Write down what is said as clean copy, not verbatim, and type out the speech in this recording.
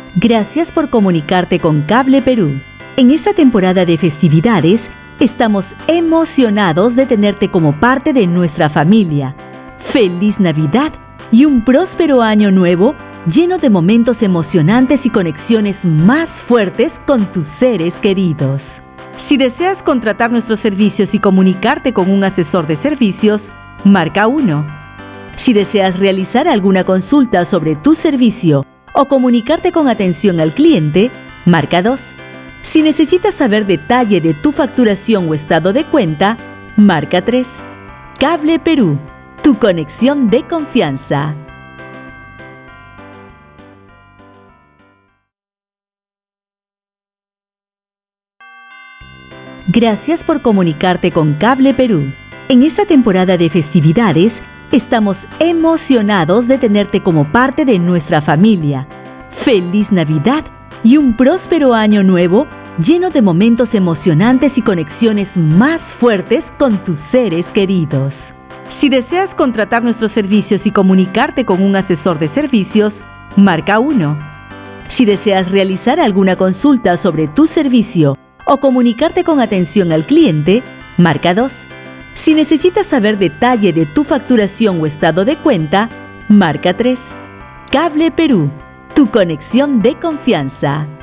Gracias por comunicarte con Cable Perú. En esta temporada de festividades, estamos emocionados de tenerte como parte de nuestra familia. ¡Feliz Navidad y un próspero año nuevo lleno de momentos emocionantes y conexiones más fuertes con tus seres queridos! Si deseas contratar nuestros servicios y comunicarte con un asesor de servicios, marca 1. Si deseas realizar alguna consulta sobre tu servicio o comunicarte con atención al cliente, marca 2. Si necesitas saber detalle de tu facturación o estado de cuenta, marca 3. Cable Perú, tu conexión de confianza. Gracias por comunicarte con Cable Perú. En esta temporada de festividades, estamos emocionados de tenerte como parte de nuestra familia. ¡Feliz Navidad y un próspero año nuevo lleno de momentos emocionantes y conexiones más fuertes con tus seres queridos! Si deseas contratar nuestros servicios y comunicarte con un asesor de servicios, marca 1. Si deseas realizar alguna consulta sobre tu servicio o comunicarte con atención al cliente, marca 2. Si necesitas saber detalle de tu facturación o estado de cuenta, marca 3. Cable Perú, tu conexión de confianza.